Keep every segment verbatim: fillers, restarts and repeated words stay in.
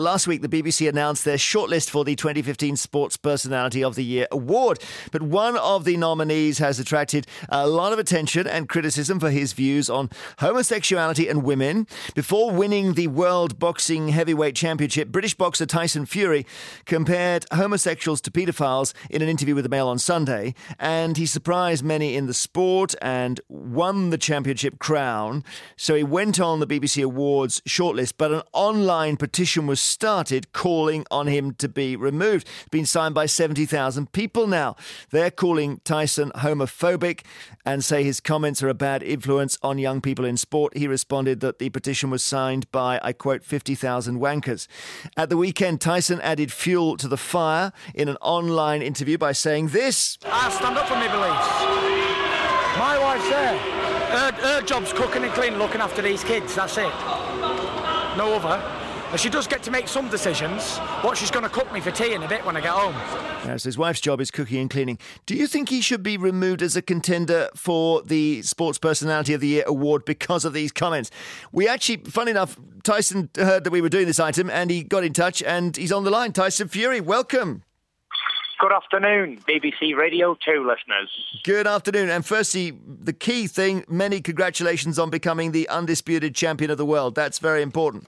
Last week, the B B C announced their shortlist for the twenty fifteen Sports Personality of the Year award. But one of the nominees has attracted a lot of attention and criticism for his views on homosexuality and women. Before winning the World Boxing Heavyweight Championship, British boxer Tyson Fury compared homosexuals to paedophiles in an interview with the Mail on Sunday. And he surprised many in the sport and won the championship crown. So he went on the B B C Awards shortlist, but an online petition was started calling on him to be removed. It's been signed by seventy thousand people now. They're calling Tyson homophobic and say his comments are a bad influence on young people in sport. He responded that the petition was signed by, I quote, fifty thousand wankers. At the weekend, Tyson added fuel to the fire in an online interview by saying this. I stand up for my beliefs. My wife's there. Her, her job's cooking and cleaning, looking after these kids. That's it. No other. And she does get to make some decisions, what she's going to cook me for tea in a bit when I get home. Yeah, so his wife's job is cooking and cleaning. Do you think he should be removed as a contender for the Sports Personality of the Year award because of these comments? We actually, funny enough, Tyson heard that we were doing this item and he got in touch and he's on the line. Tyson Fury, welcome. Good afternoon, B B C Radio two listeners. Good afternoon. And firstly, the key thing, many congratulations on becoming the undisputed champion of the world. That's very important.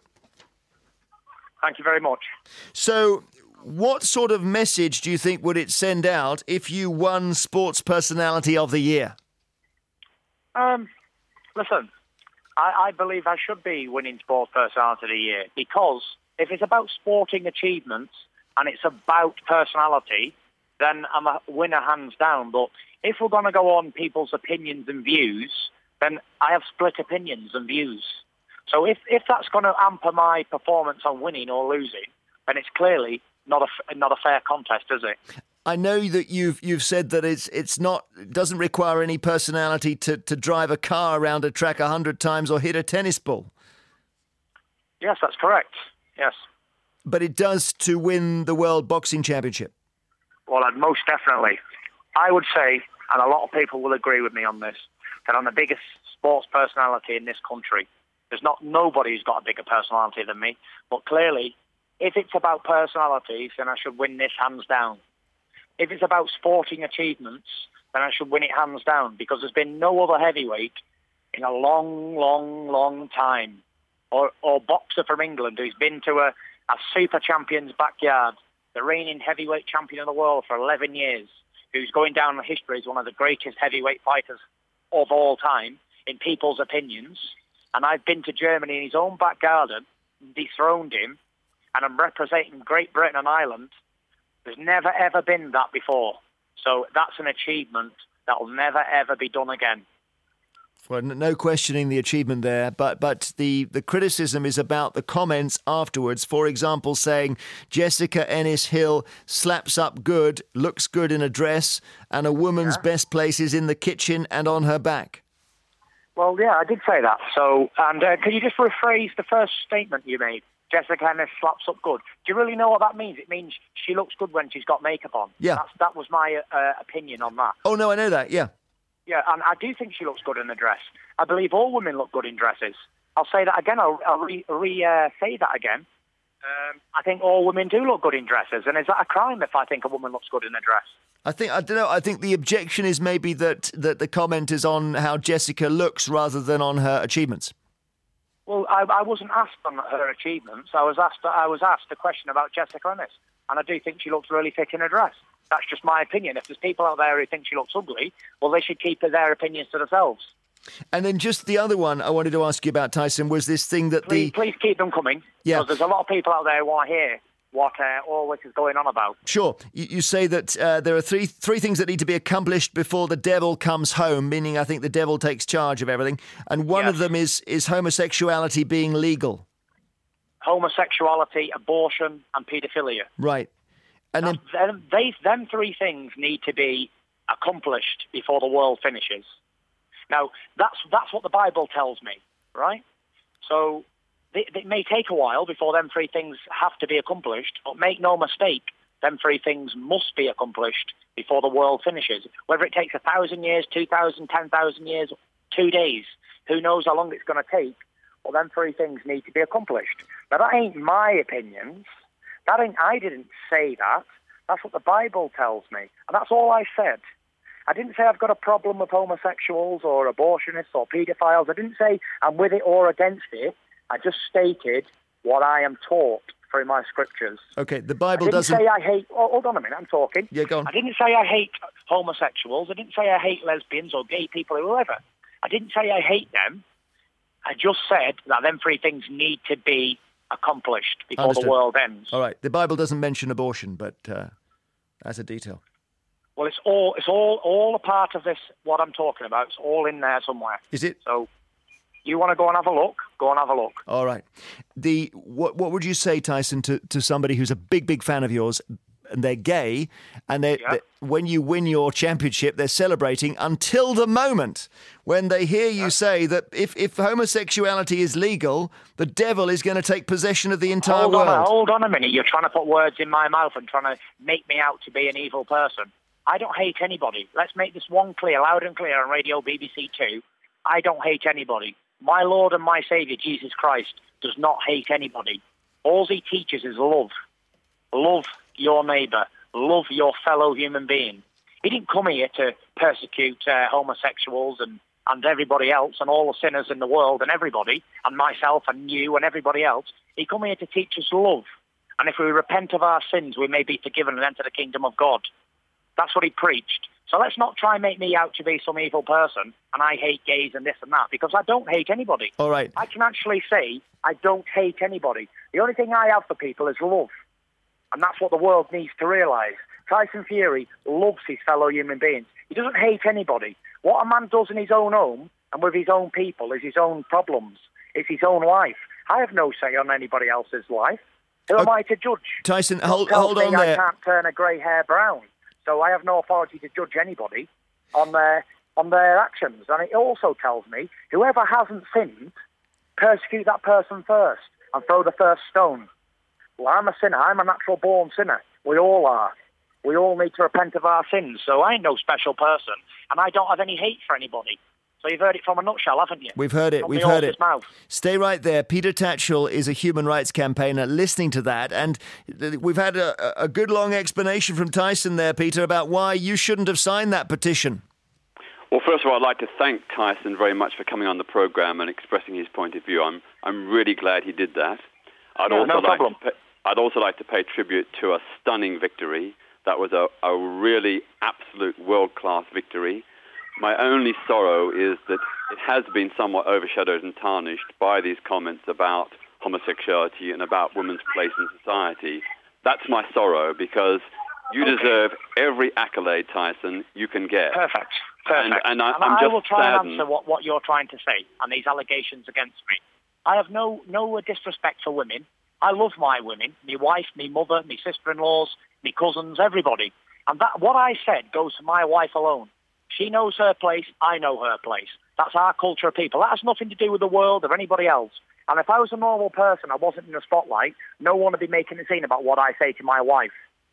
Thank you very much. So, what sort of message do you think would it send out if you won Sports Personality of the Year? Um, listen, I, I believe I should be winning Sports Personality of the Year because if it's about sporting achievements and it's about personality, then I'm a winner hands down. But if we're going to go on people's opinions and views, then I have split opinions and views. So if, if that's going to hamper my performance on winning or losing, then it's clearly not a, not a fair contest, is it? I know that you've you've said that it's it's not it doesn't require any personality to, to drive a car around a track a hundred times or hit a tennis ball. Yes, that's correct. Yes. But it does to win the World Boxing Championship. Well, I'd most definitely. I would say, and a lot of people will agree with me on this, that I'm the biggest sports personality in this country. There's not nobody who's got a bigger personality than me. But clearly, if it's about personalities, then I should win this hands down. If it's about sporting achievements, then I should win it hands down because there's been no other heavyweight in a long, long, long time, or, or boxer from England who's been to a, a super champion's backyard, the reigning heavyweight champion of the world for eleven years, who's going down in history as one of the greatest heavyweight fighters of all time, in people's opinions. And I've been to Germany in his own back garden, dethroned him, and I'm representing Great Britain and Ireland. There's never, ever been that before. So that's an achievement that will never, ever be done again. Well, no questioning the achievement there, but but the, the criticism is about the comments afterwards. For example, saying Jessica Ennis-Hill slaps up good, looks good in a dress, and a woman's yeah. best place is in the kitchen and on her back. Well, yeah, I did say that. So, and uh, can you just rephrase the first statement you made? Jessica Ennis slaps up good. Do you really know what that means? It means she looks good when she's got makeup on. Yeah. That's, that was my uh, opinion on that. Oh, no, I know that, yeah. Yeah, and I do think she looks good in a dress. I believe all women look good in dresses. I'll say that again. I'll, I'll re, re uh, say that again. Um, I think all women do look good in dresses. And is that a crime if I think a woman looks good in a dress? I think I don't know. I think the objection is maybe that, that the comment is on how Jessica looks rather than on her achievements. Well, I, I wasn't asked on her achievements. I was asked. I was asked a question about Jessica Ennis, and I do think she looks really thick in a dress. That's just my opinion. If there's people out there who think she looks ugly, well, they should keep their opinions to themselves. And then just the other one I wanted to ask you about, Tyson, was this thing that please, the... Please keep them coming, yeah. because there's a lot of people out there who want to hear what uh, all this is going on about. Sure. You, you say that uh, there are three three things that need to be accomplished before the devil comes home, meaning I think the devil takes charge of everything. And one yes. of them is, is homosexuality being legal. Homosexuality, abortion, and paedophilia. Right. And then... them, they, them three things need to be accomplished before the world finishes. Now, that's that's what the Bible tells me, right? So it, it may take a while before them three things have to be accomplished, but make no mistake, them three things must be accomplished before the world finishes. Whether it takes a thousand years, two thousand, ten thousand years, two days, who knows how long it's going to take, well, them three things need to be accomplished. Now, that ain't my opinions. That ain't, I didn't say that. That's what the Bible tells me. And that's all I said. I didn't say I've got a problem with homosexuals or abortionists or paedophiles. I didn't say I'm with it or against it. I just stated what I am taught through my scriptures. Okay, the Bible I didn't doesn't... say I hate... Oh, hold on a minute, I'm talking. Yeah, go on. I didn't say I hate homosexuals. I didn't say I hate lesbians or gay people or whoever. I didn't say I hate them. I just said that them three things need to be accomplished before Understood. the world ends. All right, the Bible doesn't mention abortion, but uh, as a detail. Well, it's all it's all all a part of this. What I'm talking about, it's all in there somewhere. Is it? So, you want to go and have a look? Go and have a look. All right. The what what would you say, Tyson, to, to somebody who's a big big fan of yours, and they're gay, and they Yeah. when you win your championship, they're celebrating until the moment when they hear you say that if if homosexuality is legal, the devil is going to take possession of the entire hold world. on, a, hold on a minute. You're trying to put words in my mouth and trying to make me out to be an evil person. I don't hate anybody. Let's make this one clear, loud and clear on Radio B B C Two. I don't hate anybody. My Lord and my Saviour, Jesus Christ, does not hate anybody. All he teaches is love. Love your neighbour. Love your fellow human being. He didn't come here to persecute uh, homosexuals and, and everybody else and all the sinners in the world and everybody and myself and you and everybody else. He come here to teach us love. And if we repent of our sins, we may be forgiven and enter the kingdom of God. That's what he preached. So let's not try and make me out to be some evil person and I hate gays and this and that, because I don't hate anybody. All right. I can actually say I don't hate anybody. The only thing I have for people is love. And that's what the world needs to realise. Tyson Fury loves his fellow human beings. He doesn't hate anybody. What a man does in his own home and with his own people is his own problems. It's his own life. I have no say on anybody else's life. Who am Okay. I to judge? Tyson, Don't hold, tell hold me on I there. can't turn a grey hair brown. So I have no authority to judge anybody on their on their actions. And it also tells me whoever hasn't sinned, persecute that person first and throw the first stone. Well, I'm a sinner. I'm a natural born sinner. We all are. We all need to repent of our sins. So I ain't no special person, and I don't have any hate for anybody. So you've heard it from a nutshell, haven't you? We've heard it. From We've the heard horse's it. mouth. Stay right there. Peter Tatchell is a human rights campaigner listening to that. And we've had a, a good long explanation from Tyson there, Peter, about why you shouldn't have signed that petition. Well, first of all, I'd like to thank Tyson very much for coming on the programme and expressing his point of view. I'm I'm really glad he did that. I'd Yeah, also no like problem. to pay, I'd also like to pay tribute to a stunning victory. That was a, a really absolute world-class victory. My only sorrow is that it has been somewhat overshadowed and tarnished by these comments about homosexuality and about women's place in society. That's my sorrow, because you Okay. deserve every accolade, Tyson, you can get. Perfect. Perfect. And- and I- And I'm I just will try and saddened. answer what, what you're trying to say and these allegations against me. I have no no disrespect for women. I love my women, my wife, my mother, my sister-in-laws, my cousins, everybody. And that what I said goes to my wife alone. She knows her place, I know her place. That's our culture of people. That has nothing to do with the world or anybody else. And if I was a normal person, I wasn't in the spotlight, no one would be making a scene about what I say to my wife.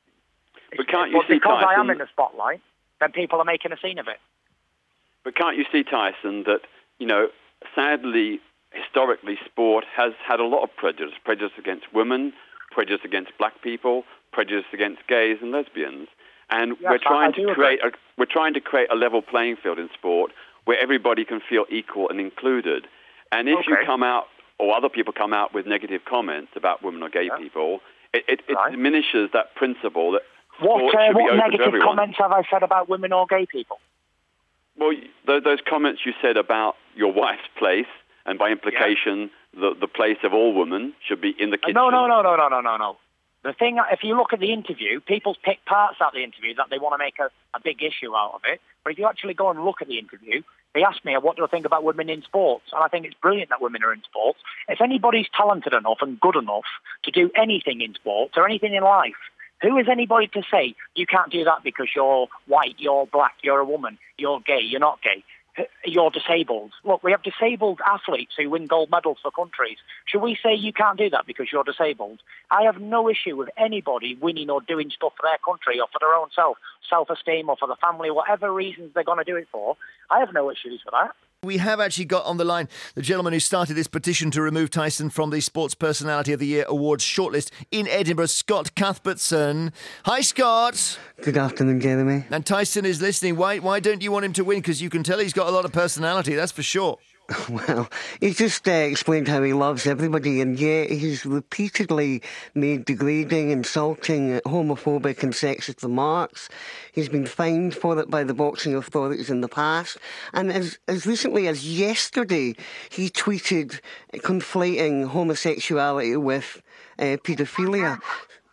But can't you But see, because I am Tyson- in the spotlight, then people are making a scene of it. But can't you see, Tyson, that, you know, sadly, historically, sport has had a lot of prejudice. Prejudice against women, prejudice against black people, prejudice against gays and lesbians. And Yes, we're I- trying I to do create a, we're trying to create a level playing field in sport where everybody can feel equal and included. And if you Okay. come out, or other people come out with negative comments about women or gay Yeah. people, it, it, it Right. diminishes that principle that What, sport uh, should be what open to negative everyone. comments have I said about women or gay people? Well, those, those comments you said about your wife's place, and by implication, the, the place of all women should be in the kitchen. No, no, no, no, no, no, no, no. The thing, if you look at the interview, people pick parts out of the interview that they want to make a, a big issue out of it. But if you actually go and look at the interview, they asked me, what do I think about women in sports? And I think it's brilliant that women are in sports. If anybody's talented enough and good enough to do anything in sports or anything in life, who is anybody to say you can't do that because you're white, you're black, you're a woman, you're gay, you're not gay, you're disabled? Look, we have disabled athletes who win gold medals for countries. Should we say you can't do that because you're disabled? I have no issue with anybody winning or doing stuff for their country or for their own self, self-esteem or for the family, whatever reasons they're going to do it for. I have no issues with that. We have actually got on the line the gentleman who started this petition to remove Tyson from the Sports Personality of the Year Awards shortlist in Edinburgh, Scott Cuthbertson. Hi, Scott. Good afternoon, Jeremy. And Tyson is listening. Why why don't you want him to win? Because you can tell he's got a lot of personality, that's for sure. Well, he's just uh, explained how he loves everybody, and yet he's repeatedly made degrading, insulting, homophobic and sexist remarks. He's been fined for it by the boxing authorities in the past. And as, as recently as yesterday, he tweeted conflating homosexuality with uh, paedophilia.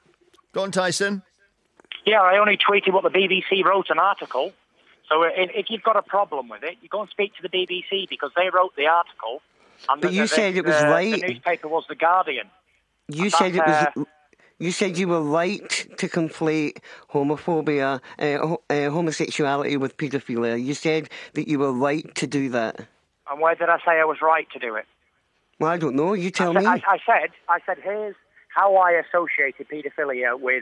Go on, Tyson. Yeah, I only tweeted what the B B C wrote an article. So if you've got a problem with it, you go and speak to the B B C because they wrote the article. And but the, you the, said it was the, right. The newspaper was The Guardian. You said it was... Uh, you said you were right to conflate homophobia, uh, uh, homosexuality with paedophilia. You said that you were right to do that. And where did I say I was right to do it? Well, I don't know. You tell I said, me. I, I said, I said, here's how I associated paedophilia with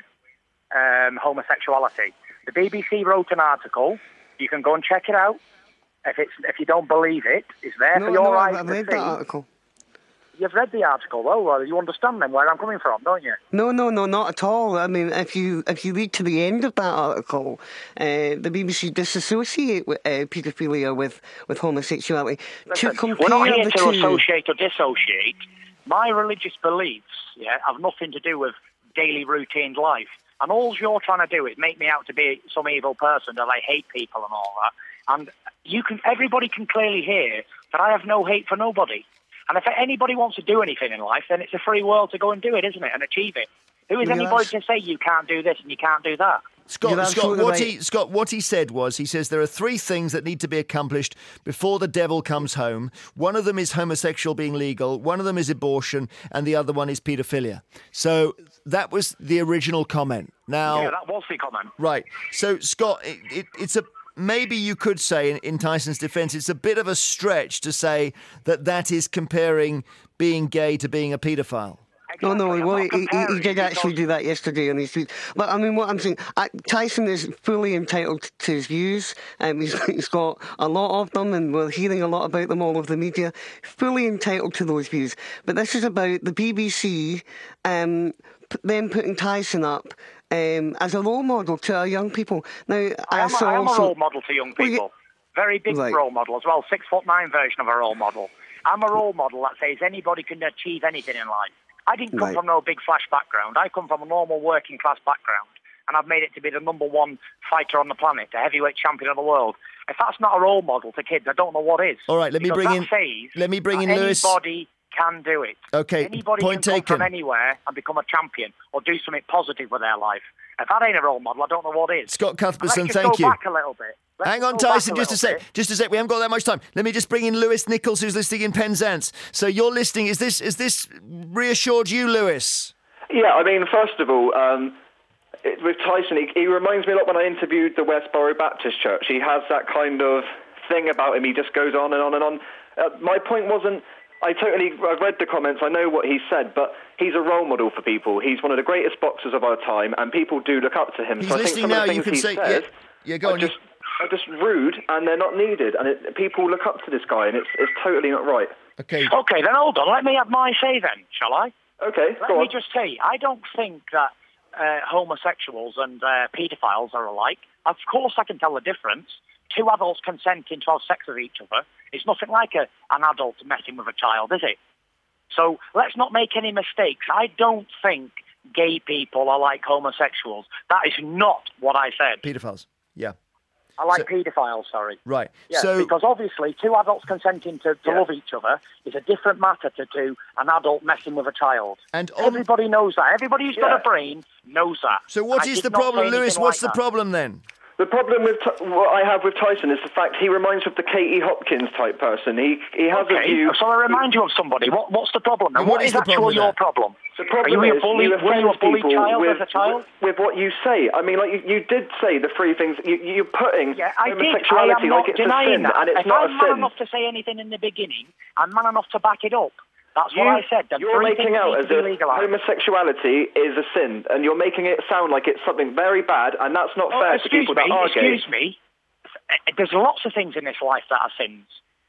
um, homosexuality. The B B C wrote an article. You can go and check it out. If it's if you don't believe it, it's there no, for your no, eyes I've to read see. that article. You've read the article, though. Well, you understand then where I'm coming from, don't you? No, no, no, not at all. I mean, if you if you read to the end of that article, uh, the B B C disassociate with, uh, paedophilia with, with homosexuality. Listen, to compare we're not here the to two... associate or dissociate. My religious beliefs, yeah, have nothing to do with daily routine life. And all you're trying to do is make me out to be some evil person that I hate people and all that. And you can, everybody can clearly hear that I have no hate for nobody. And if anybody wants to do anything in life, then it's a free world to go and do it, isn't it? And achieve it. Who is Yeah, anybody that's- to say you can't do this and you can't do that? Scott, You're Scott, absolutely what right. he, Scott, what he said was, he says there are three things that need to be accomplished before the devil comes home. One of them is homosexual being legal, one of them is abortion, and the other one is paedophilia. So that was the original comment. Now, Yeah, that was the comment. right. So, Scott, it, it, it's a maybe you could say, in, in Tyson's defence, it's a bit of a stretch to say that that is comparing being gay to being a paedophile. No, no, Exactly. well, I'm he, not he, he comparing did actually because- do that yesterday on his tweet. But, I mean, what I'm saying, uh, Tyson is fully entitled to his views. Um, he's, he's got a lot of them, and we're hearing a lot about them all over the media. Fully entitled to those views. But this is about the B B C um, p- then putting Tyson up um, as a role model to our young people. Now, I I, am, saw a, I am also... a role model to young Well, you- people. Very big Right. role model as well. Six foot nine version of a role model. I'm a role model that says anybody can achieve anything in life. I didn't come Right. from no big flash background. I come from a normal working class background, and I've made it to be the number one fighter on the planet, the heavyweight champion of the world. If that's not a role model to kids, I don't know what is. All right, let me Because bring that in- says let me bring that in Lewis. Anybody can do it. Okay, Anybody point can come taken. from anywhere and become a champion or do something positive with their life. If that ain't a role model, I don't know what is. Scott And Cuthbertson, let's just thank go you. back a little bit. Let's Hang just on, go back Tyson, just a little sec. bit. Just a sec. We haven't got that much time. Let me just bring in Lewis Nichols, who's listening in Penzance. So you're listening. Is this is this reassured you, Lewis? Yeah, I mean, first of all, um, it, with Tyson, he, he reminds me a lot when I interviewed the Westboro Baptist Church. He has that kind of thing about him. He just goes on and on and on. Uh, my point wasn't, I totally, I've read the comments, I know what he said, but he's a role model for people. He's one of the greatest boxers of our time, and people do look up to him. He's so I think listening some now. of the You things can he say, says yeah, yeah. Go are on. just, are just rude, and they're not needed, and it, people look up to this guy, and it's, it's totally not right. Okay. Okay, then hold on. Let me have my say then, shall I? Okay, Let go me on. just say, I don't think that uh, homosexuals and uh, paedophiles are alike. Of course I can tell the difference. Two adults consenting to have sex with each other. It's nothing like a, an adult messing with a child, is it? So let's not make any mistakes. I don't think gay people are like homosexuals. That is not what I said. Pedophiles. Yeah. I like So- paedophiles, sorry. Right. Yes, so because obviously two adults consenting to, to Yeah. love each other is a different matter to, to an adult messing with a child. And on- Everybody knows that. Everybody who's got Yeah. a brain knows that. so what I is did the not say problem, Lewis? anything What's like the that. problem then? The problem with Ty- what I have with Tyson is the fact he reminds me of the Katie Hopkins type person. He he has a Okay, view. so I remind you of somebody. What, what's the problem? And And what what is is, the problem actually with your that? problem? The problem Are you is a bully? you Were you a offend bullied people child with, as a child? with what you say. I mean, like you, you did say the three things. You, you're putting Yeah, I did. I homosexuality am not like it's a denying sin, that. and it's if not I'm a man sin. enough to say anything in the beginning, I'm man enough to back it up. That's You, what I said. The you're three making things out need as to be if legalised. homosexuality is a sin, and you're making it sound like it's something very bad, and that's not Oh, fair to excuse people me, that are gay. excuse me. There's lots of things in this life that are sins.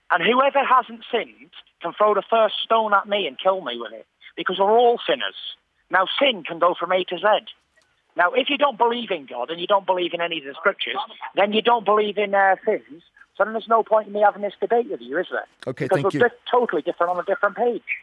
And whoever hasn't sinned can throw the first stone at me and kill me with it, because we're all sinners. Now, sin can go from A to Z. Now, if you don't believe in God and you don't believe in any of the scriptures, then you don't believe in uh, sins. So then there's no point in me having this debate with you, is there? Okay, because thank we're you. di- totally different on a different page.